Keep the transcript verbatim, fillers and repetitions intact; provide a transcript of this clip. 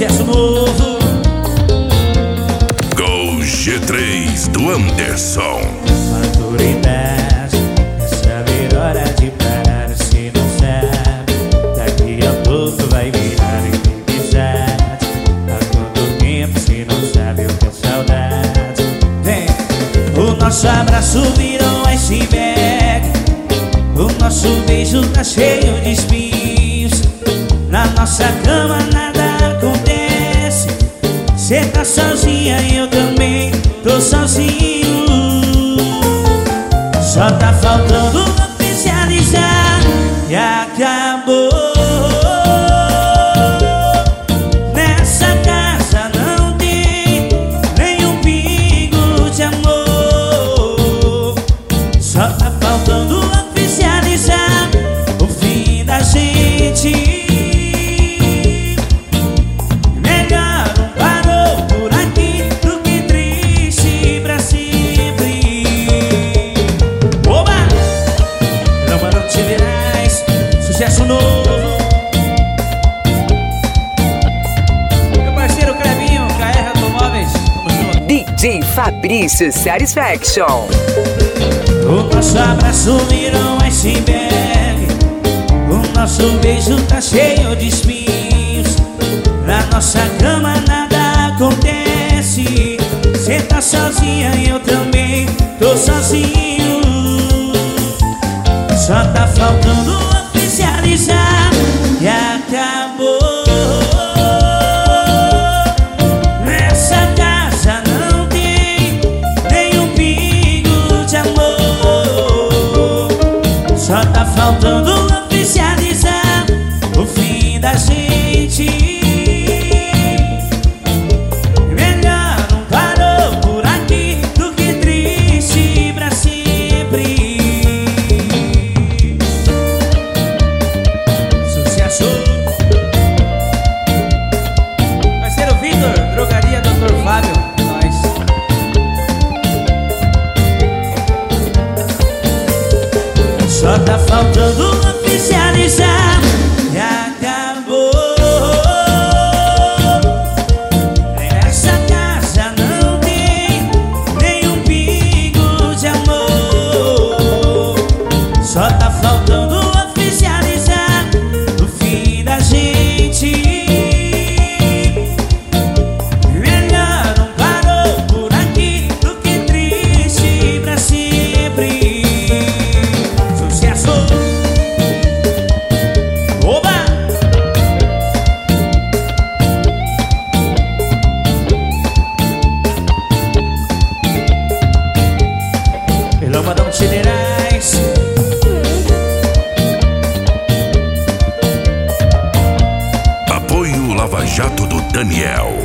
sucesso novo. Gol G três do Anderson. Maturidade é saber hora de parar. Se não sabe, daqui a pouco vai virar inimizade. Há quanto tempo se não sabe o que é saudade? Vem. O nosso abraço virou iceberg. O nosso beijo tá cheio de espinhos. Na nossa cama nada acontece. Cê tá sozinha e eu também tô sozinho. Só tá faltando oficializar e acabou. Nessa casa não tem nenhum pingo de amor. Só tá faltando oficializar o fim da gente. Sucesso novo. Meu parceiro Clebinho, K R Automóveis, tamo junto. D J Fabrício Satisfaction. O nosso abraço virou um iceberg. O nosso beijo tá cheio de espinhos. Na nossa cama nada acontece. Cê tá sozinha e eu também tô sozinho. Só tá faltando oficializar e acabou. Nessa casa não tem nenhum pingo de amor. Só tá faltando oficializar o fim da gente. Melhor não parou por aqui do que triste pra sempre. Parceiro Vitor, drogaria doutor Fábio, nós. Só tá faltando oficializar e acabou. Nessa casa não tem nenhum pingo de amor. Só tá faltando oficializar o fim da gente. Melhor não parou por aqui do que triste pra sempre. Sucesso. Oba! Pelo Madão de Generais. Apoio Lava Jato do Daniel.